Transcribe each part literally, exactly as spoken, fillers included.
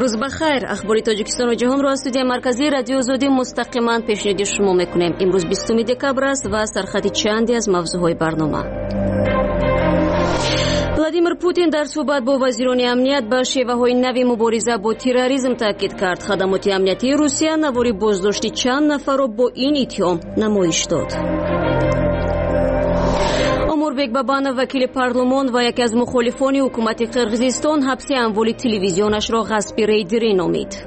روز بخیر. اخبار تاجیکستان و جهان را از استودیو مرکزی رادیو آزادی مستقیما پیشنهاد شما میکنیم. امروز بیستم دکبر است و سرخط چندی از موضوعهای برنامه. ولادیمیر پوتین در صحبت با وزیران امنیت به شیوه‌های نوی مبارزه با تروریسم تاکید کرد. خدمات امنیتی روسیه نواری بازداشت چند نفر را با این اتهام نمایش داد. اموربек بابانов وکیل پارلمان و یکی از مخالفان حکومت قرقیزستان حبس اموال تلویزیونش را غصب ریدری نامید.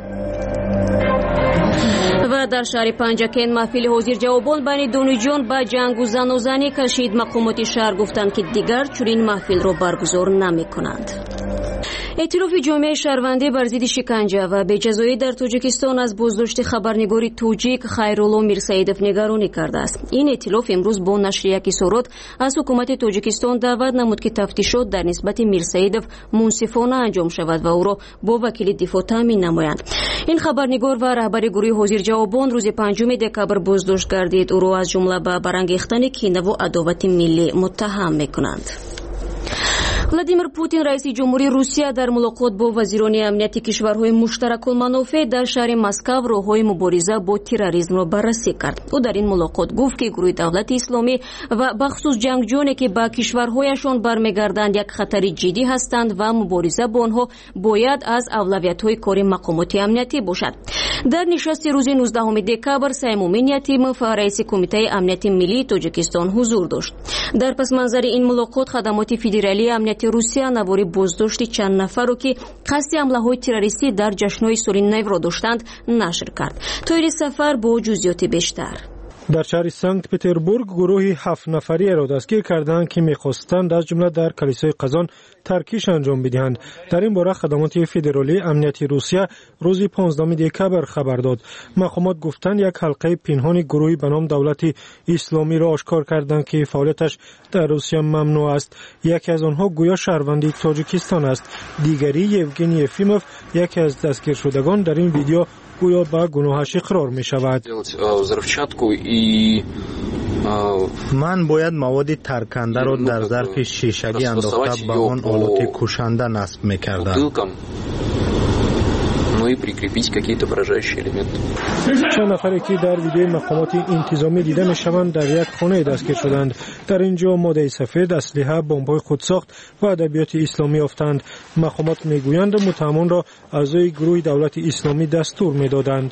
و در شهر پنجکن محفل حاضر جوابان بین دونیجان با جنگ و زن و زنی کشید. مقامات شهر گفتند که دیگر چنین محفل را برگزار نمی‌کنند. ائتلاف جامعه شهروندی بر ضد شکنجه و بی‌جزایی در تاجیکستان از بازداشت خبرنگاری توجیک خیرالله میرسیدوف نگرانی کرده است. این ائتلاف امروز با نشر یک اظهارات از حکومت تاجیکستان دعوت نمود که تفتیشات در نسبت میرسیدوف منصفانه انجام شود و او را با وکیل دفاع تامین نمایند. این خبرنگار و رهبر گروه حاضر جوابان روز پنجم دکبر بازداشت گردید. او را از جمله به برانگیختن کینه و عداوت ملی متهم می‌کنند. ولادیمیر پوتین رئیس جمهوری روسیه در ملاقات با وزیران امنیتی کشورهای مشترک المنافع در شهر مسکو راههای مبارزه با تروریسم را بررسی کرد. او در این ملاقات گفت که گروه دولت اسلامی و بخصوص جنگجویانی که به کشورهایشان برمیگردند یک خطر جدی هستند و مبارزه با آنها باید از اولویت‌های کار مقامات امنیتی باشد. در نشست روز نوزدهم دکبر سیمومین یتیموف رئیس کمیته امنیت ملی تاجیکستان حضور داشت. در پس منظر این ملاقات خدمات فدرالی امنیت روسیه نواری بازداشت چند نفر را که قصد حمله‌های تروریستی در جشن‌های سال نو را داشتند نشر کرد. طوری سفر با جزئیات بیشتر. در شهر سنت پتربورگ گروهی هفت نفری را دستگیر کردند که می‌خواستند از جمله در کلیسای قزان ترکیش انجام بدهند. در این باره خدمات فدرالی امنیتی روسیه روز پانزدهم دکبر خبر داد. مقامات گفتند یک حلقه پنهان گروهی به نام دولت اسلامی را آشکار کردند که فعالیتش در روسیه ممنوع است. یکی از آنها گویا شهروند تاجیکستان است. دیگری یوگنی یفیموف یکی از دستگیر شدگان در این ویدیو گویا به گناهش اقرار می شود. من باید مواد ترکنده را در ظرف شیشگی انداخته به آن آلات کشنده نصب می کردم. چند نفری که در ویدیو مقامات انتظامی دیده می شوند در یک خانه دستگیر شدند. در اینجا ماده سفید، اسلحه، بمب‌های خودساخت و ادبیات اسلامی یافتند. مقامات می گویند متهمان را اعضای گروه دولت اسلامی دستور می دادند.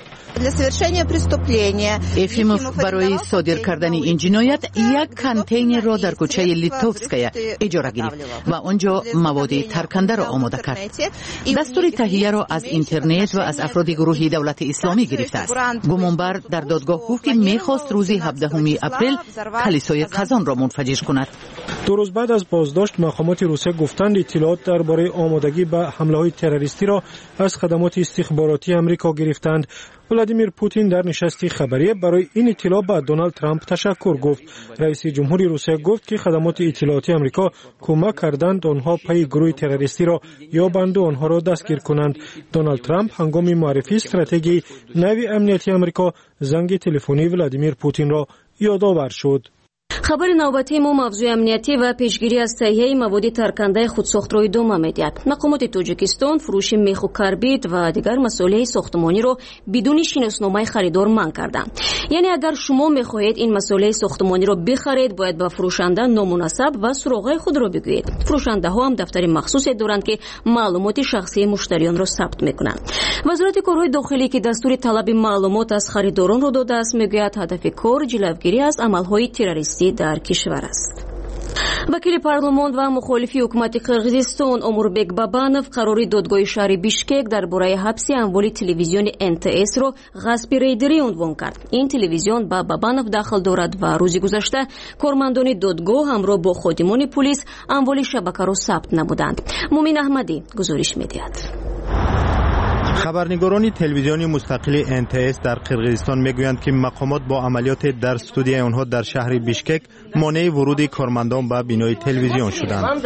افیموف برای صادر کردن این جنایت یک کانتینر را در کوچه لیتوفسکایا اجاره گرفت و آنجا مواد ترکنده را آماده کرد. دستور تهیه را از اینترنت و از افراد گروه دولت اسلامی گرفته است. گمانبر در دادگاه گفت که می‌خواست روز هفدهم اپریل کلیسای قزان را منفجر کند. دو روز بعد از بازداشت مقامات روسیه گفتند اطلاعات درباره آمادگی به حمله‌های تروریستی را از خدمات استخباراتی آمریکا گرفتند. ولادیمیر پوتین در نشستی خبری برای این اطلاع به دونالد ترامپ تشکر گفت. رئیس جمهوری روسیه گفت که خدمات اطلاعاتی آمریکا کمک کردند آنها پی گروه تروریستی را یابند و آنها را دستگیر کنند. دونالد ترامپ هنگام معرفی استراتژی نوی امنیتی آمریکا زنگ تلفنی ولادیمیر پوتین را یادآور شد. خبر نوبتی ما موضوع امنیتی و پیشگیری از تهیه مواد ترکنده خودساخت را ادامه می‌دهد. مقامات تاجیکستان فروش میخ و کربید و دیگر مسائل ساختمانی را بدون شناسنامه خریدار منع کردند. یعنی اگر شما می‌خواهید این مسائل ساختمانی را بخرید باید با فروشنده نامناسب و سراغ خود را بگویید. فروشنده‌ها هم دفتر مخصوصی دارند که معلومات شخصی مشتریان را ثبت می‌کنند. وزارت کارهای داخلی که دستور طلب معلومات از خریداران را داده است میگوید هدف کار جلوگیری از عمل‌های تروریستی در کشور است. وکیل پارلمان و مخالفی حکومت قرقیزستان اموربek بابانov قراری دادگاه شهر بیشکک درباره حبس اموال تلویزیون ان تی اس را غصب ریدری عنوان کرد. این تلویزیون با بابانov داخل دارد و روز گذشته کارمندان دادگاه همراه با خادمان پلیس اموال شبکه را ثبت نمودند. مومین احمدی گزارش می‌دهد. خبرنگاران تلویزیونی مستقل ان تی اس در قرقیزستان میگویند که مقامات با عملیات در استودیوی آنها در شهر بیشکک مانع ورود کارمندان به بینای تلویزیون شدند.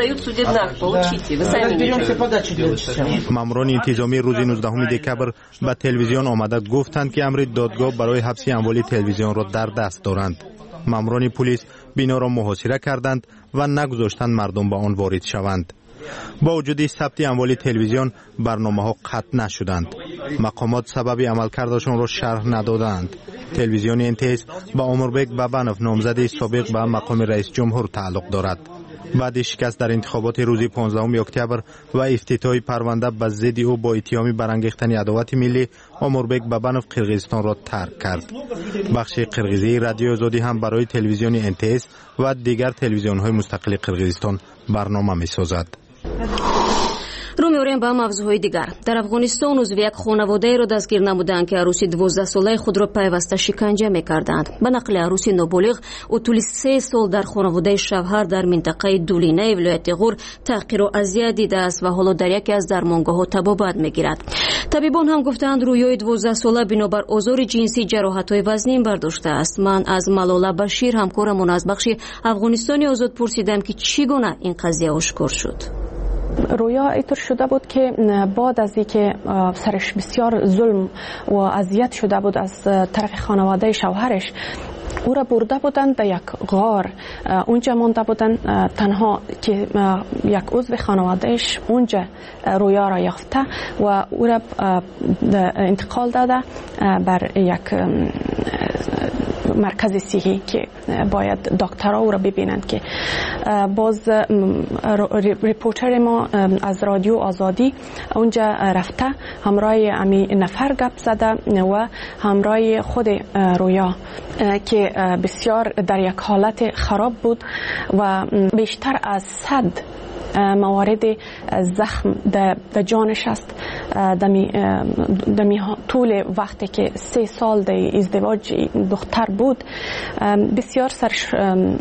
ماموران انتظامی روز نوزدهم دکبر به تلویزیون آمده گفتند که امر دادگاه برای حبس اموال تلویزیون را در دست دارند. ماموران پلیس بینا را محاصره کردند و نگذاشتند مردم به آن وارد شوند. با وجود ثبت اموال تلویزیون برنامه ها قطع نشدند. مقامات سبب عملکردشان را شرح ندادند. تلویزیون انتیس با عمربک بابنوف نامزد سابق به مقام رئیس جمهور تعلق دارد. بعد شکست در انتخابات روز پانزدهم اکتبر و افتتاح پرونده به ضد او با اتهام برانگیختن عداوت ملی، عمربک بابنوف قرقیزستان را ترک کرد. بخش قرقیزی رادیو آزادی هم برای تلویزیون انتیس و دیگر تلویزیون‌های مستقل قرقیزستان برنامه می‌سازد. رو می‌آوریم با موضوعهای دیگر. در افغانستان عضو یک خانواده را دستگیر نمودند که عروسی دوازده ساله خود را پیوسته شکنجه می‌کردند. به نقل عروسی نابالغ، او طول سه سال در خانواده شوهر در منطقه دولینه ولایت غور تحقیر و اذیت دیده است و حالا در یکی از درمانگاه‌ها تبابت می‌گیرد. طبیبان هم گفتند رویای دوازده ساله بنابر آزار جنسی جراحت‌های وزنین برداشته است. من از ملاله بشیر همکارمون از بخش افغانستانی آزاد پرسیدم که چگونه این قضیه آشکار شد. رویا اینطور شده بود که بعد از اینکه سرش بسیار ظلم و اذیت شده بود از طرف خانواده شوهرش، او را برده بودند در یک غار، اونجا مانده بودند تنها که یک عضو خانوادهش اونجا رویا را یافته و او را انتقال داده بر یک مرکز صحی که باید دکترها او را ببینند. که باز ریپورتر ما از رادیو آزادی اونجا رفته همراه امی نفر گپ زده و همراه خود رویا که بسیار در یک حالت خراب بود و بیشتر از صد موارد زخم در جانش است. دمی دمی طول وقتی که سه سال در ازدواج دختر بود، بسیار سرش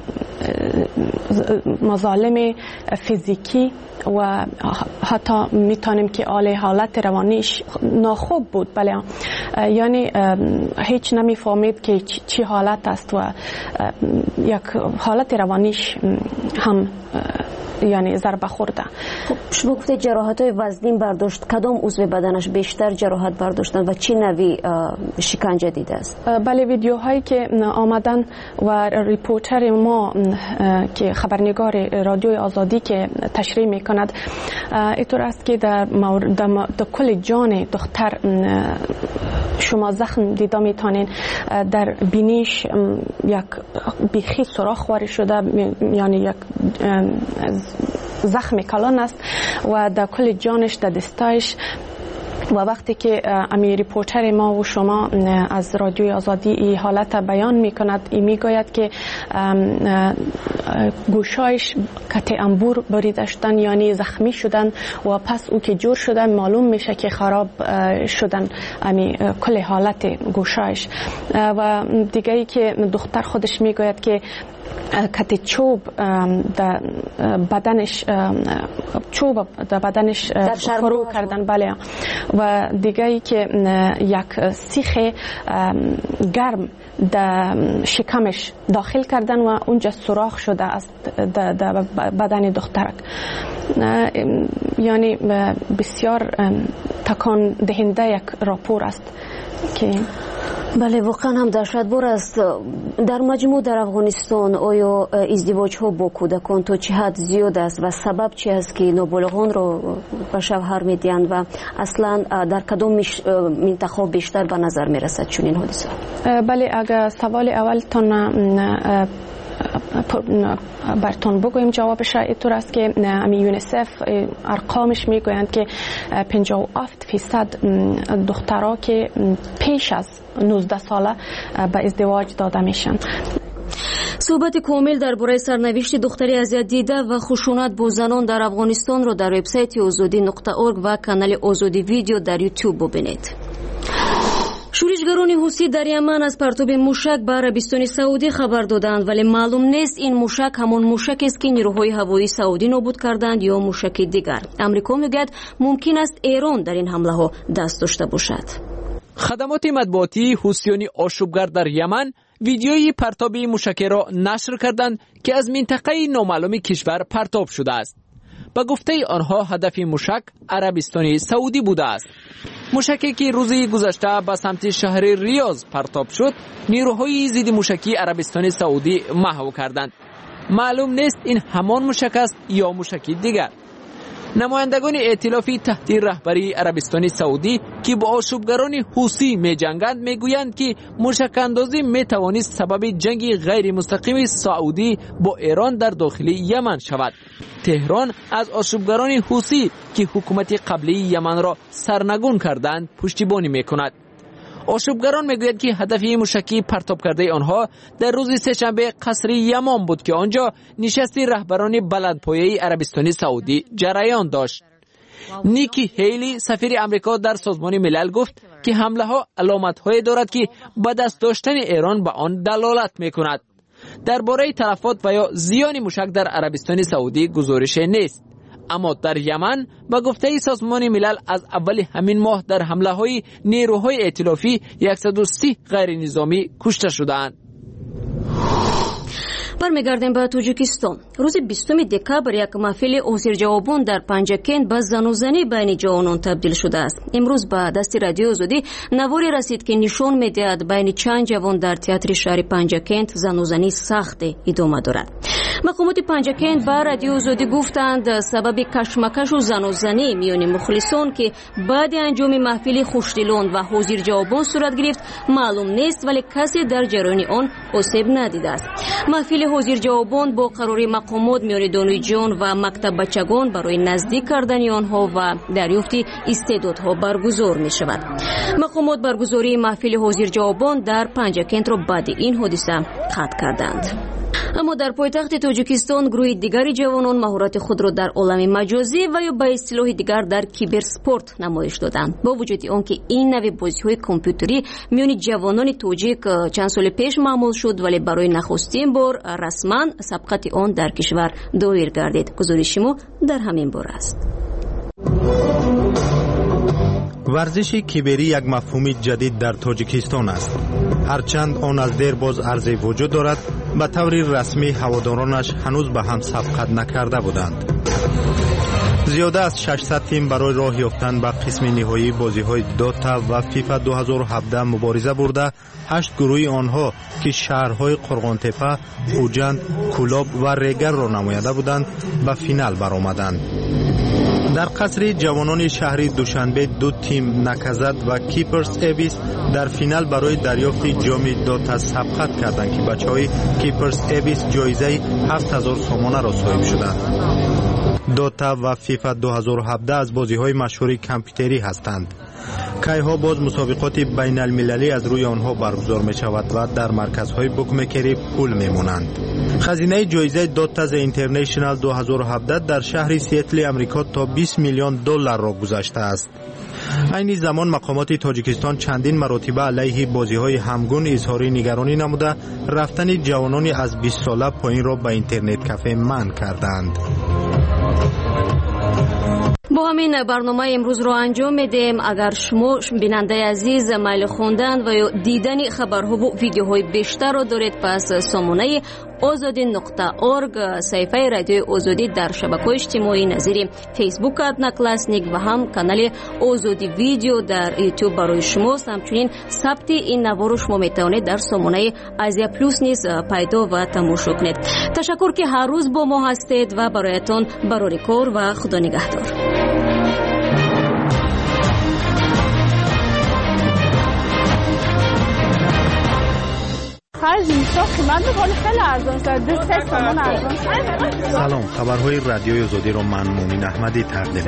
مظالم فیزیکی و حتی میتونیم که حال حالت روانیش ناخوب بود. بله، یعنی هیچ نمیفهمید که چی حالت است و یک حالت روانیش هم یعنی ضربه خورده. خب شما گفتید جراحت‌های وزنین برداشت، کدام عضو بدنش بیشتر جراحت برداشتن و چه نوعی شکنجه دیده است؟ بله، ویدیوهایی که آمدن و ریپورتر ما که خبرنگار رادیوی آزادی که تشریح میکند اینطور است که در, در کل جان دختر شما زخم دیده میتونین. در بینیش یک بیخی سوراخ وارد شده، یعنی یک زخم کلان است و در کل جانش، در دستایش. و وقتی که امی ریپورتر ما و شما از رادیوی آزادی این حالت بیان میکند، این میگوید که گوشایش کت انبور بریده شدن، یعنی زخمی شدن و پس او که جور شدن معلوم میشه که خراب شدن امی کل حالت گوشایش. و دیگه ای که دختر خودش میگوید که کت چوب در بدنش چوب در بدنش فرو کردن. بله. و دیگه ای که یک سیخ گرم در شکمش داخل کردن و اونجا سوراخ شده است در بدن دخترک. یعنی بسیار تکان دهنده یک راپور است که بله واقعا هم دهشتبار است. در مجموع در افغانستان آیا ازدواج ها با کودکان تا چه حد زیاد است و سبب چی است که نابالغان رو به شوهر میدهند و اصلا در کدام منطقه بیشتر به نظر میرسد چنین حادثه؟ بله، اگر سوال اولتون براتون بگویم جوابش اینطور است که یونیسف ارقامش میگویند که پنجاه و هفت فیصد دخترها که پیش از نوزده ساله به ازدواج داده میشن. صحبت کامل درباره سرنوشت دختری اذیت دیده و خشونت با زنان در افغانستان را در وبسایت آزادی نقطه اورگ و کانال آزادی ویدیو در یوتیوب ببینید. شورشگران حوثی در یمن از پرتاب موشک به عربستان سعودی خبر دادند، ولی معلوم نیست این موشک همان موشک است که نیروهای هوایی سعودی نابود کردند یا موشک دیگر. امریکا میگوید ممکن است ایران در این حمله ها دست داشته باشد. خدمات مطبوعاتی حوثیان آشوبگر در یمن ویدیوی پرتاب موشک را نشر کردند که از منطقه نامعلوم کشور پرتاب شده است. به گفته آنها هدف موشک عربستان سعودی بوده است. موشکی که روزی گذشته به سمت شهر ریاض پرتاب شد، نیروهای ضد موشکی عربستان سعودی محو کردند. معلوم نیست این همان موشک است یا موشکی دیگر. نمایندگان ائتلافی تحت رهبری عربستان سعودی که با آشوبگران حوثی می‌جنگند میگویند که موشک‌اندازی میتوانست سبب جنگ غیر مستقیم سعودی با ایران در داخل یمن شود. تهران از آشوبگران حوثی که حکومت قبلی یمن را سرنگون کردند پشتیبانی میکند. آشوبگران میگویند که هدف موشکی پرتاب کرده آنها در روز سه‌شنبه قصر یمان بود که آنجا نشست رهبران بلندپایه عربستان سعودی جریان داشت. نیکی هیلی سفیر امریکا در سازمان ملل گفت که حمله ها علامت های دارد که به دست داشتن ایران به آن دلالت میکند. درباره تلفات و یا زیان موشک در عربستان سعودی گزارش نیست. اما در یمن با گفته سازمان ملل از اول همین ماه در حمله های نیروهای ائتلافی صد و سی غیر نظامی کشته شدند. برمیگردیم به تاجیکستان. روز بیستم دکبر یک محفل حاضرجوابان در پنجکند به زن و زنی بین جوانان تبدیل شده است. امروز به دست رادیو آزادی نواری رسید که نشان می‌دهد بین چند جوان در تئاتر شهر پنجکند زن و زنی سخت ادامه دارد. مقامات پنجکند به رادیو آزادی گفتند سبب کشمکش و زن و زنی میان مخلصان که بعد انجام محفل خوشدلان و حاضرجوابان صورت گرفت معلوم نیست، ولی کسی در جریان آن آسیب ندیده است. محفل حاضرجوابان با قرار مقامات میان دانشجویان و مکتب بچگان برای نزدیک کردن آنها و دریافت استعدادها برگزار می شود. مقامات برگزاری محفل حاضرجوابان در پنجکند را بعد این حادثه قطع کردند. اما در پایتخت تاجیکستان گروه دیگری جوانان مهارت خود را در عالم مجازی و یا به اصطلاح دیگر در کیبر سپورت نمایش دادند. با وجود آنکه این نوع بازی‌های کامپیوتری میان جوانان تاجیک چند سال پیش معمول شد، ولی برای نخستین بار رسما سبقت آن در کشور دایر گردید. گزارش ما در همین باره است. ورزش کیبری یک مفهوم جدید در تاجیکستان است. هرچند آن از دیر باز عرضه وجود دارد، به طور رسمی هوادارانش هنوز به هم سبقت نکرده بودند. زیاده از ششصد تیم برای راه یافتن به قسم نهایی بازی‌های دوتا و فیفا دو هزار و هفده مبارزه برده، هشت گروه آنها که شهرهای قرغانتپه، اوجند، کولاب و ریگر را نمایانده بودند به فینال برآمدند. در قصر جوانان شهر دوشنبه دو تیم نکزد و کیپرز ایبیس در فینال برای دریافت جام دوتا سبقت کردند که بچه‌های کیپرز ایبیس جایزه هفت هزار سومانه را صاحب شدند. دوتا و فیفا دو هزار و هفده از بازی‌های مشهور کامپیوتری هستند. کایها باز مسابقات بین المللی از روی آنها برگزار می شود و در مرکزهای بوکمکری پول می مانند. خزینه جایزه دوتاز اینترنشنال دو هزار و هفده در شهر سیاتل امریکا تا بیست میلیون دلار را گذشته است. این زمان مقامات تاجیکستان چندین مرتبه علیه بازی‌های همگون اظهار نگرانی نموده رفتن جوانان از بیست ساله پایین را به اینترنت کافه منع کردند. با همین برنامه امروز رو انجام میدیم. اگر شما بیننده عزیز میل خوندن و یا دیدن خبرها و ویدیوهای بیشتر رو دارید، پس سامانه آزادی نقطه اورگ صفحه رادیو آزادی در شبکه‌های اجتماعی نظیر فیسبوک ادنا کلاسنیک و هم کانال آزادی ویدیو در یوتیوب برای شماست. همچنین ثبت این نوار رو شما میتونید در سامانه آزیا پلوس نیز پیدا و تماشا کنید. تشکر که هر روز با ما هستید و برایتان برای کار و خدا نگهدار. سلام، خبرهای رادیوی آزادی را من مومن احمدی تقدیم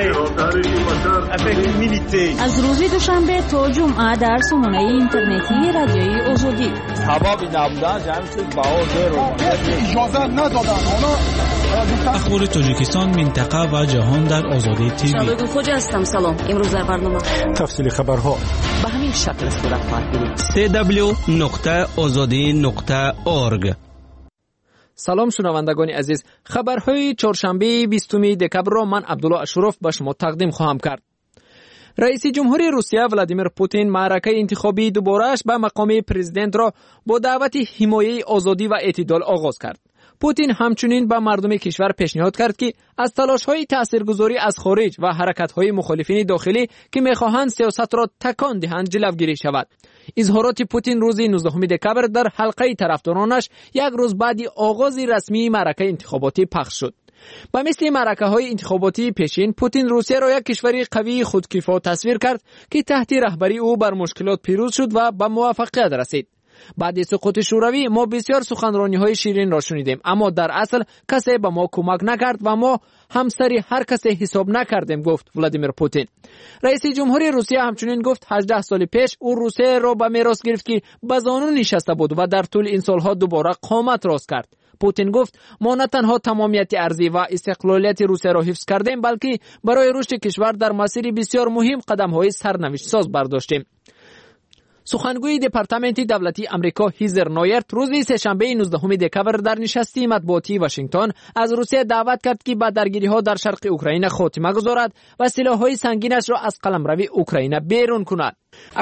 می‌کنم. از روز دوشنبه تا جمعه در سامانه اینترنتی رادیوی آزادی. حبابی نبودن جمعیت باور اجازه ندادن. اخبار تاجیکستان، منطقه و جهان در آزادی تیوی. شادو خوجا هستم. سلام. امروز در برنامه تفصیل خبرها به همین شکل صورت خواهد گرفت. سی دبلیو نقطه آزادی نقطه اورگ. سلام شنوندگان عزیز، خبرهای چهارشنبه بیستم دکبر را من عبدالله اشرف به شما تقدیم خواهم کرد. رئیس جمهوری روسیه ولادیمیر پوتین معرکه انتخابی دوباره‌اش به مقام پرزیدنت را با دعوت حمایت آزادی و اعتدال آغاز کرد. پوتین همچنین به مردم کشور پیشنهاد کرد که از تلاش‌های تاثیرگذاری از خارج و حرکت‌های مخالفین داخلی که می‌خواهند سیاست را تکان دهند جلوگیری شود. اظهارات پوتین روز نوزدهم دکبر در حلقه طرفدارانش یک روز بعد آغاز رسمی معرکه انتخاباتی پخش شد. با مثل معرکه‌های انتخاباتی پیشین، پوتین روسیه را یک کشور قوی خودکفا تصویر کرد که تحت رهبری او بر مشکلات پیروز شد و به موفقیت رسید. بعد سقوط شوروی ما بسیار سخنرانی‌های شیرین را شنیدیم، اما در اصل کسی به ما کمک نکرد و ما همسری هر کسی حساب نکردیم، گفت ولادیمیر پوتین. رئیس جمهوری روسیه همچنین گفت هجده سال پیش او روسیه را به میراث گرفت که به زانو نشسته بود و در طول این سالها دوباره قامت راست کرد. پوتین گفت ما نه تنها تمامیت ارضی و استقلالیت روسیه را حفظ کردیم، بلکه برای رشد کشور در مسیر بسیار مهم قدم‌های سرنوشت ساز برداشتیم. سخنگوی دپارتمنت دولتی امریکا هیزر نویرت روز سه‌شنبه نوزدهم دکامبر در نشستی مطبوعاتی واشنگتن از روسیه دعوت کرد که به درگیری‌ها در شرق اوکراین خاتمه گذارد و سلاح‌های سنگینش را از قلمرو اوکراین بیرون کند.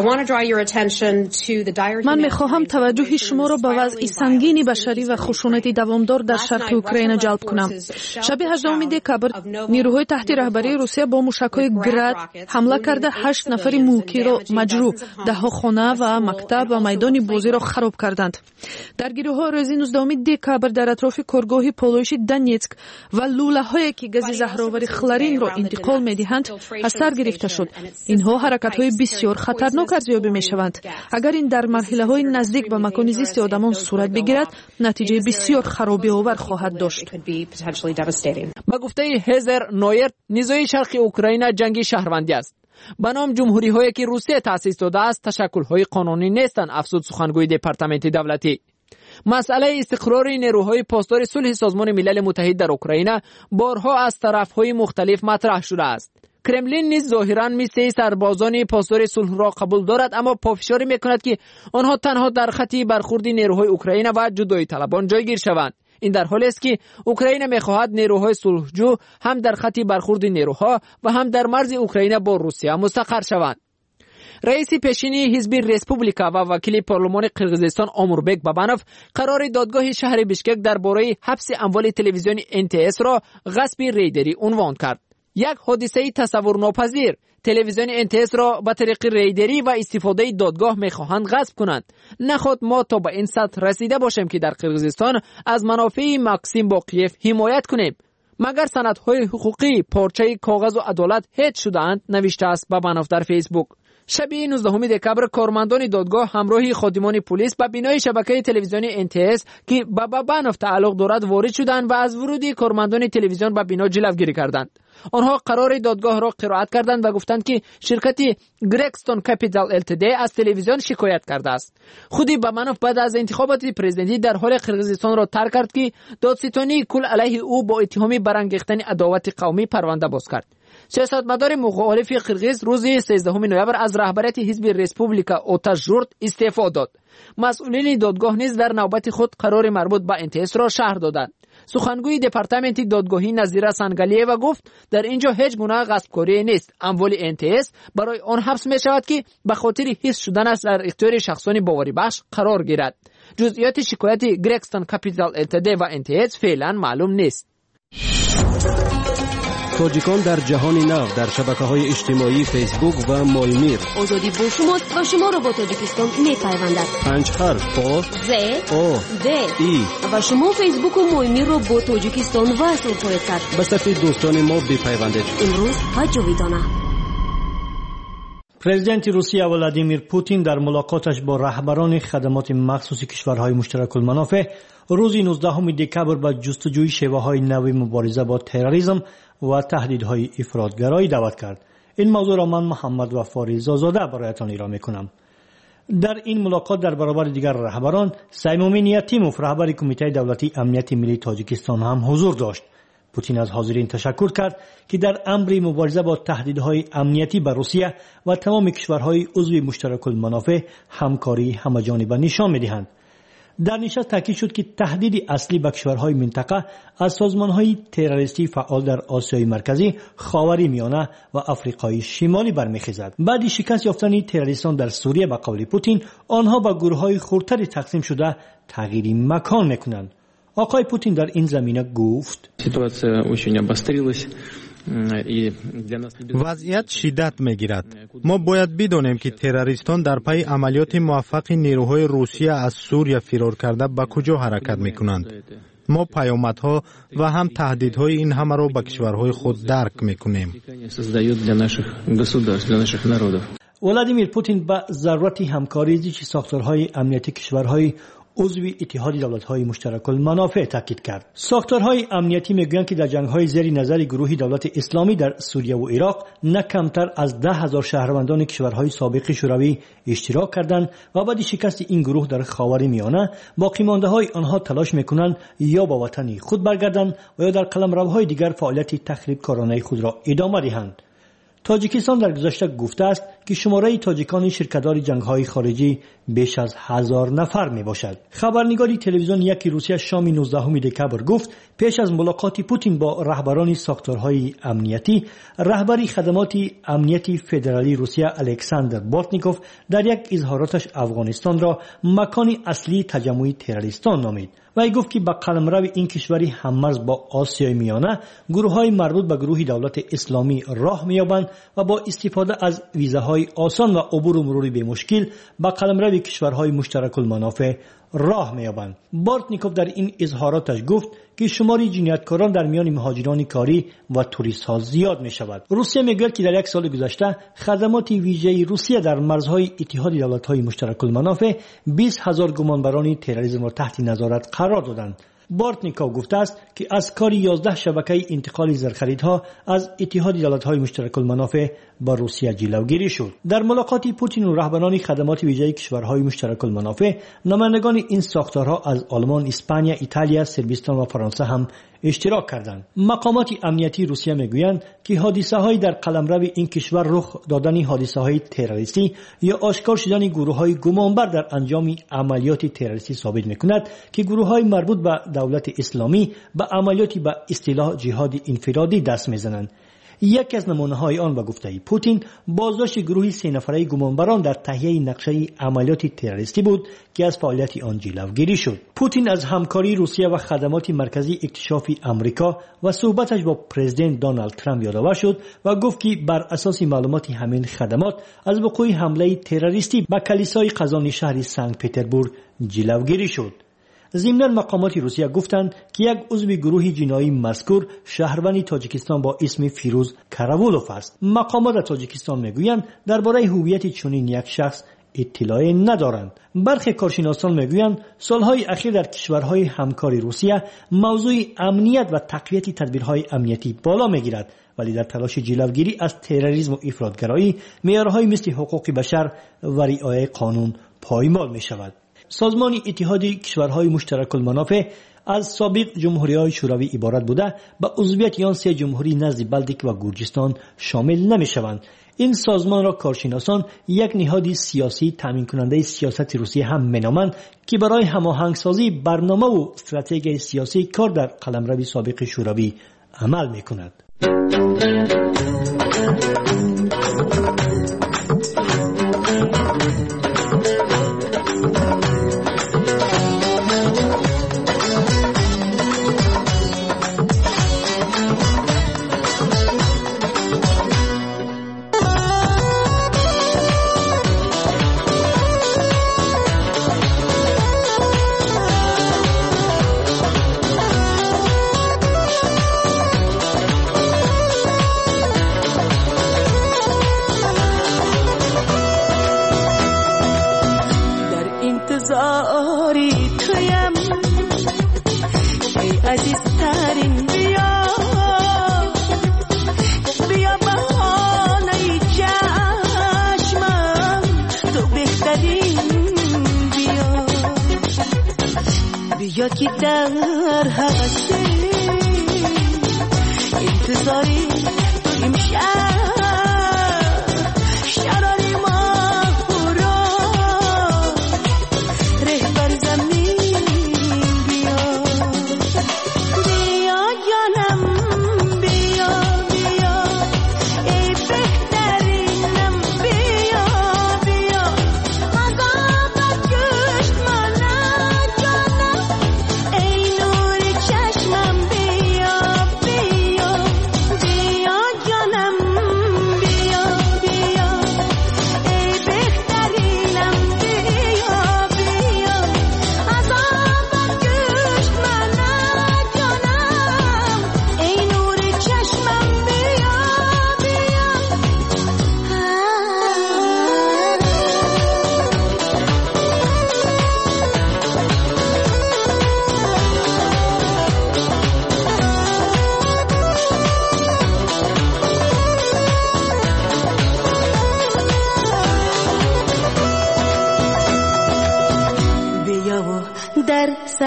من می‌خواهم توجه شما را به وضع سنگین بشری و خشونت دوامدار در شرق اوکراین جلب کنم. شب هجدهم دکامبر نیروهای تحت رهبری روسیه با موشک‌های گراد حمله کرده هشت نفر موکی را مجروح، ده‌ها خانه و مکتب و میدان بازی را خراب کردند. درگیری‌ها روز نوزدهم دکامبر در اطراف کارگاه پولویش دونیتسک و لوله‌هایی که گاز زهرآور خلارین را انتقال می‌دهند از سر گرفته شد. اینها حرکت‌های بسیار خطرناک ارزیابی می‌شوند. اگر این در مرحله‌های نزدیک به مکان زیست آدمان صورت بگیرد، نتیجه بسیار خرابی‌آور خواهد داشت. با گفته هیزر نویرت، نزاع شرق اوکراین جنگ شهروندی است. به نام جمهوری‌هایی که روسیه تأسیس داده است تشکل‌های قانونی نیستند، افزود سخنگوی دپارتمنت دولتی. مسئله استقرار نیروهای پاسدار صلح سازمان ملل متحد در اوکراین بارها از طرف‌های مختلف مطرح شده است. کرملین نیز ظاهراً مثل سربازان پاسدار صلح را قبول دارد، اما پافشاری می‌کند که آنها تنها در خط برخورد نیروهای اوکراین و جدایی طلبان جایگیر شوند. این در حالی است که اوکراین می‌خواهد نیروهای صلحجو هم در خط برخورد نیروها و هم در مرز اوکراین با روسیه مستقر شوند. رئیس پیشینی حزب ریسپوبلیکا و وکیل پارلمان قرقیزستان آموربک بابانوف قرار دادگاه شهر بیشکک درباره حبس اموال تلویزیون ان تی اس را غصب ریدری عنوان کرد. یک حادثه تصور ناپذیر. تلویزیون ان تی اس را به طریق ریدری و استفاده دادگاه می‌خواهند غصب کنند. نخود ما تا به این سطح رسیده باشیم که در قرقیزستان از منافع ماکسیم باقیف حمایت کنیم. مگر سندهای حقوقی پارچه کاغذ و عدالت هیچ شدند، نوشته است بابانوف در فیسبوک. شب نوزدهم دکامبر کارمندان دادگاه همراه خادمان پلیس به بینای شبکه تلویزیون ان تی اس که به بابانوف تعلق دارد وارد شدند و از ورود کارمندان تلویزیون به بنا جلوگیری کردند. آنها قرار دادگاه را قرائت کردند و گفتند که شرکت گرکستون کپیتال ال تی دی از تلویزیون شکایت کرده است. خودی بابانوف بعد از انتخابات پرزیدنتی در حال قرقیزستان را ترک کرد که دادستانی کل علیه او با اتهام برانگیختن عداوت قومی پرونده باز کرد. سیاستمدار مخالف قرقیز روز سیزدهم نوامبر از رهبریت حزب ریسپوبلیکا آتش ژورد استعفا داد. مسئولین دادگاه نیز در نوبت خود قرار مربوط به ان تی اس را شرح دادند. سخنگوی دپارتمنت دادگاهی نظیره سنگالیوا گفت در اینجا هیچ گونه غصبکاری نیست. اموال ان تی اس برای آن حبس می شود که به خاطر حفظ شدنش در اختیار شخصان باوری بخش قرار گیرد. جزئیات شکایت گرکستون کپیتال ال تی دی و ان تی اس فعلا معلوم نیست. تاجیکان در جهان نو در شبکه‌های اجتماعی فیسبوک و مایمیر. آزادی با شماست و شما را با تاجیکستان می‌پیوندد. پنج حرف با ز او د ای و شما فیسبوک و مایمیر را با تاجیکستان وصل خواهید کرد. به صف دوستان ما بپیوندید. امروز و جاویدانه. پرزیدنت روسیه ولادیمیر پوتین در ملاقاتش با رهبران خدمات مخصوص کشورهای مشترک المنافع روز نوزدهم دکامبر به جستجوی شیوه‌های نو مبارزه با تروریسم و تهدیدهای افراطگرایی دعوت کرد. این موضوع را من محمد وفاری زازاده برایتان ایراد می‌کنم. در این ملاقات در برابر دیگر رهبران سیمومین یتیموف رهبر کمیته دولتی امنیت ملی تاجیکستان هم حضور داشت. پوتین از حاضرین تشکر کرد که در امر مبارزه با تهدیدهای امنیتی بر روسیه و تمام کشورهای عضو مشترک المنافع همکاری همه‌جانبه نشان می‌دهند. در نشست تاکید شد که تهدید اصلی به کشورهای منطقه از سازمانهای تروریستی فعال در آسیای مرکزی، خاوری میانه و آفریقای شمالی برمیخیزد. بعد شکست یافتن تروریستان در سوریه به قول پوتین، آنها به گروه‌های خردتری تقسیم شده تغییر مکان میکنند. آقای پوتین در این زمینه گفت: وضعیت شدت میگیرد. ما باید بدانیم که تروریستان در پی عملیات موفق نیروهای روسیه از سوریه فرار کرده به کجا حرکت میکنند. ما پیامدها و هم تهدیدهای این همه را به کشورهای خود درک میکنیم. ولادیمیر پوتین به ضرورت همکاری زیچ ساختارهای امنیتی کشورهای عضو اتحاد دولت‌های مشترک المنافع تاکید کرد. ساختارهای امنیتی میگویند که در جنگ‌های زیر نظر گروه دولت اسلامی در سوریه و عراق نه کمتر از ده هزار شهروندان کشورهای سابق شوروی اشتراک کردند و بعد شکست این گروه در خاورمیانه باقی مانده‌های آنها تلاش می‌کنند یا به وطن خود برگردند و یا در قلمروهای دیگر فعالیت تخریبکارانه خود را ادامه دهند. تاجیکستان در گذشته گفته است که شماره تاجیکان شرکت‌دار جنگ‌های خارجی بیش از هزار نفر میباشد. خبرنگاری تلویزیون یکی روسیه شام نوزدهم دکبر گفت پیش از ملاقات پوتین با رهبران ساختارهای امنیتی، رهبری خدمات امنیتی فدرالی روسیه الکساندر بورتنیکوف در یک اظهاراتش افغانستان را مکان اصلی تجمع تروریستان نامید و ای گفت که به قلمرو این کشوری هممرز با آسیای میانه گروه‌های مربوط به گروه دولت اسلامی راه می‌یابند و با استفاده از ویزاهای آسان و عبور و مروری به مشکل به قلمرو کشورهای مشترک المنافع راه می‌یابند. بورتنیکوف در این اظهاراتش گفت که شمار جنایتکاران در میان مهاجران کاری و توریست‌ها زیاد می‌شود. روسیه می‌گوید که در یک سال گذشته خدمات ویژه روسیه در مرزهای اتحاد دولت‌های مشترک المنافع بیست هزار گمانبران تروریسم را تحت نظارت قرار دادند. بورتنیکوف گفته است که از کار یازده شبکه انتقال زرخریدها از اتحاد دولت‌های مشترک المنافع با روسیه جلوگیری شد. در ملاقات پوتین و رهبران خدمات ویژه کشورهای مشترک المنافع، نمایندگان این ساختارها از آلمان، اسپانیا، ایتالیا، صربستان و فرانسه هم اشتراک کردند. مقامات امنیتی روسیه میگویند که حادثه‌های در قلمرو این کشور رخ دادن حادثه‌های تروریستی یا آشکار شدن گروه‌های گمانبر در انجام عملیات تروریستی ثابت می‌کند که گروه‌های مربوط به دولت اسلامی به عملیاتی به اصطلاح جهاد انفرادی دست می‌زنند. یکی از نمونه‌های آن به گفته پوتین بازداشت گروهی سه نفره گمانبران در تهیه نقشه عملیات تروریستی بود که از فعالیت آن جلوگیری شد. پوتین از همکاری روسیه و خدمات مرکزی اکتشافی آمریکا و صحبتش با پرزیدنت دونالد ترامپ یادآور شد و گفت که بر اساس معلومات همین خدمات از وقوع حمله تروریستی به کلیسای قزانی شهر سنت پترزبورگ جلوگیری شد. ضمناً مقامات روسیه گفتند که یک عضو گروه جنایی مذکور شهروند تاجیکستان با اسم فیروز کراولوف است. مقامات تاجیکستان میگویند درباره هویت چنین یک شخص اطلاعی ندارند. برخی کارشناسان میگویند سالهای اخیر در کشورهای همکاری روسیه موضوع امنیت و تقویت تدبیرهای امنیتی بالا میگیرد، ولی در تلاش جلوگیری از تروریسم و افراطگرایی معیارهای مثل حقوق بشر و رعایت قانون پایمال می شود. سازمان اتحاد کشورهای مشترک المنافع از سابق جمهوری‌های شوروی عبارت بوده، به عضویت آن سه جمهوری نزد بلتیک و گرجستان شامل نمی‌شوند. این سازمان را کارشناسان یک نهاد سیاسی تامین کننده سیاست روسیه هم مینامند که برای هماهنگسازی برنامه و استراتژی سیاسی کار در قلمرو سابق شوروی عمل می‌کند. یا که در حوث انتظاری تو امشب شراری ما برا رهبر زمین بیا بیا جانم بیا بیا ای بهترینم بیا بیا عذابت کشت منم جانم ای نور چشمم بیا بیا بیا جانم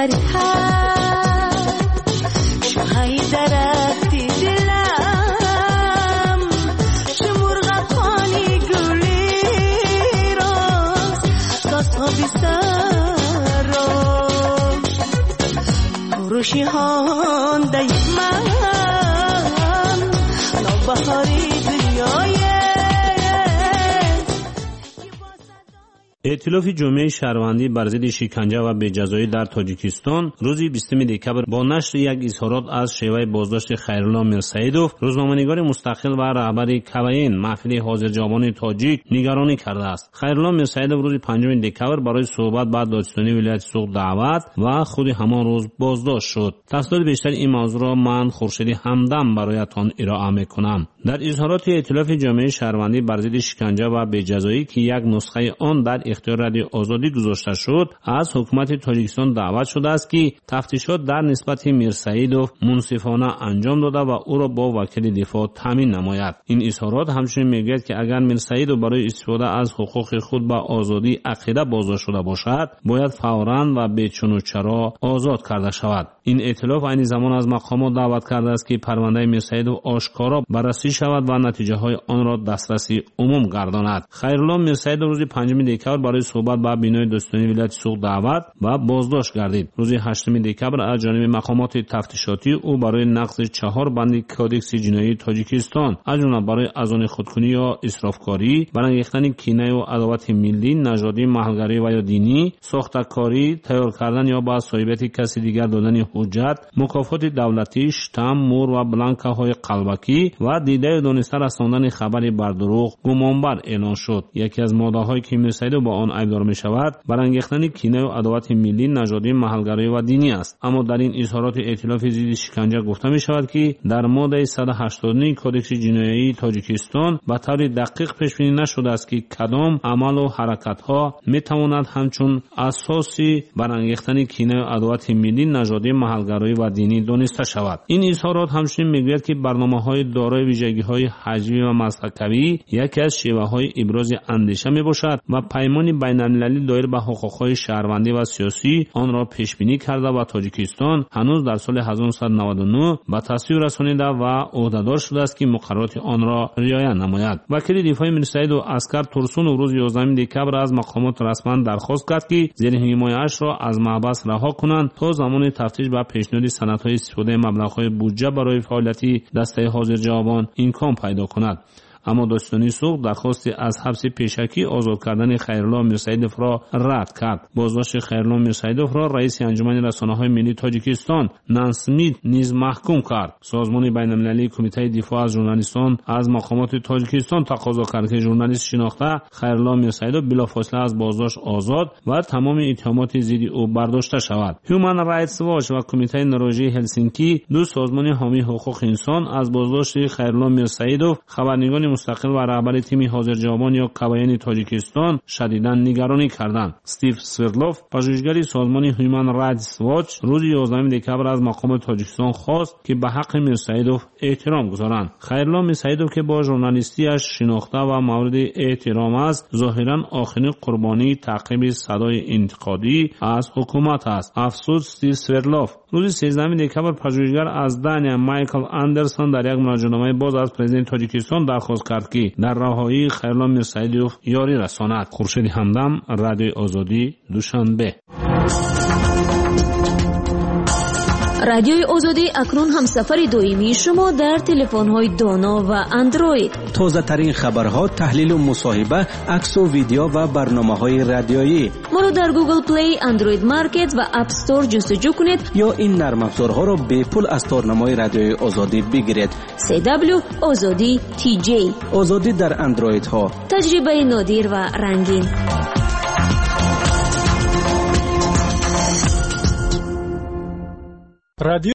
فریحت شاهی درختی دلم شمور غفانی گلی راست کاسا بی سر روشی هان دایما نوبهاری دنیای ائتلاف جامعه شهروندی بر ضد شکنجه و بی‌جزایی در تاجیکستان روز بیستم دکبر با نشر یک اظهارات از شیوه بازداشت خیرالله میرسیدوف روزنامه‌نگار مستقل و رهبر کاوین محفل حاضرجوابان تاجیک نگرانی کرده است. خیرالله میرسیدوف روز پنجم دکبر برای صحبت با دادستانی ولایت سوق دعوت و خود همان روز بازداشت شد. تفصیلات بیشتر این موضوع را من خورشید همدم برایتان ارائه می‌کنم. در اظهارات ائتلاف جامعه شهروندی بر ضد شکنجه و بی‌جزایی که یک نسخه آن در اختیار رادیو آزادی گذاشته شد، از حکومت تاجیکستان دعوت شده است که تفتیشات در نسبت میرسیدوف منصفانه انجام داده و او را با وکیل دفاع تامین نماید. این اظهارات همچنین میگوید که اگر میرسیدوف برای استفاده از حقوق خود به آزادی عقیده بازداشت شده باشد، باید فوراً و بی چون و چرا آزاد کرده شود. این ائتلاف عین زمان از مقامات دعوت کرده است که پرونده میرسیدوف آشکارا بررسی شود و نتیجه های آن را دسترسی عموم گرداند. خیرالله میرسیدوف روز پنجم دکبر برای صحبت با بینای دادستانی ولایت سوق دعوت و بازداشت گردید. روز هشتم دکبر از جانب مقامات تفتیشاتی او برای نقض چهار بند کودکس جنایی تاجیکستان از جمله برای اذان خودکنی یا اسرافکاری، برانگیختن کینه و عداوت ملی، نژادی، محلگری و یا دینی، ساختکاری، تیار کردن یا با صاحبیت کسی دیگر دادن حجت، مکافات دولتی، شتم، مور و بلانکه های قلبکی و دیده دانسته رساندن خبری بر دروغ گمانبر اعلان شد. یکی از ماده‌هایی که میرسیدوف با آن ایبدار می شود برانگیختن کینه و عداوت ملی، نژادی، محلگرایی و دینی است. اما در این اظهارات ائتلاف ضد شکنجه گفته می شود که در ماده صد و هشتاد و نه کودکس جنایی تاجیکستان به طور دقیق پیش بینی نشده است که کدام عمل و حرکت ها می تواند همچون اساسی برانگیختن کینه و عداوت ملی، نژادی، محلگرایی و دینی دانسته شود. این اظهارات همچنین میگوید که برنامه‌های دارای ویژگی‌های حجمی و مسلکوی یکی از شیوه‌های ابراز اندیشه میباشد و پیمان بین‌المللی دایر به حقوق‌های شهروندی و سیاسی آن را پیش بینی کرده و تاجیکستان هنوز در سال هزار و نهصد و نود و نه به تصویب رسانیده و عهدهدار شده است که مقررات آن را رعایت نماید. وکیل دفاع میرسیدوف اسکر تورسون روز یازدهم دکبر از مقامات رسما درخواست کرد که زیر حمایتش را از محبس رها کنند تا زمان تفتیش و پیشنهاد سندهای استفاده مبلغ‌های بودجه برای فعالیت دسته حاضرجوابان امکان پیدا کند. اما دادستانی سوق درخواست از حبس پیشکی آزاد کردن خیرالله میرسیدوف را رد کرد. بازداشت خیرالله میرسیدوف را رئیس انجمن رسانه‌های ملی تاجیکستان نانسمیت نیز محکوم کرد. سازمان بین‌المللی کمیته دفاع از ژورنالیستان از مقامات تاجیکستان تقاضا کرد که ژورنالیست شناخته خیرالله میرسیدوف بلافاصله از بازداشت آزاد و تمام اتهامات ضد او برداشته شود. هیومن رایتس واچ و کمیته نروژی هلسینکی، دو سازمان حامی حقوق انسان، از بازداشت خیرالله میرسیدوف خبرنگار مستقل و رهبر تیم حاضرجوابان یا کاوین تاجیکستان شدیداً نگرانی کردند. استیو سوردلوف، پژوهشگر سازمان هیومن رایتس واچ، روز یازدهم دکبر از مقام تاجیکستان خواست که به حق میرسیدوف احترام گذارند. خیرالله میرسیدوف که با ژورنالیستی‌اش شناخته و مورد احترام است، ظاهراً آخرین قربانی تعقیب صدای انتقادی از حکومت است. افسوس استیو سوردلوف. روز سیزدهم دکبر پژوهشگر از دانیا مایکل اندرسون در یک مراجعه‌نامه باز از پرزیدنت تاجیکستان درخواست کرد که در رهایی خیرالله میرسیدوف یاری رساند. خورشید همدم، رادیو آزادی، دوشنبه. رادیوی آزادی اکنون همسفر دائمی شما در تلفن‌های دانا و اندروید. تازه ترین خبرها، تحلیل و مصاحبه، عکس و ویدیو و برنامه‌های رادیویی. ما را در گوگل پلی، اندروید مارکت و اپ استور جستجو کنید یا این نرم افزارها را به پول از تارنمای رادیوی آزادی بگیرید. سی دبلیو آزادی تی جی. آزادی در اندروید ها. تجربه نادر و رنگین. رادیو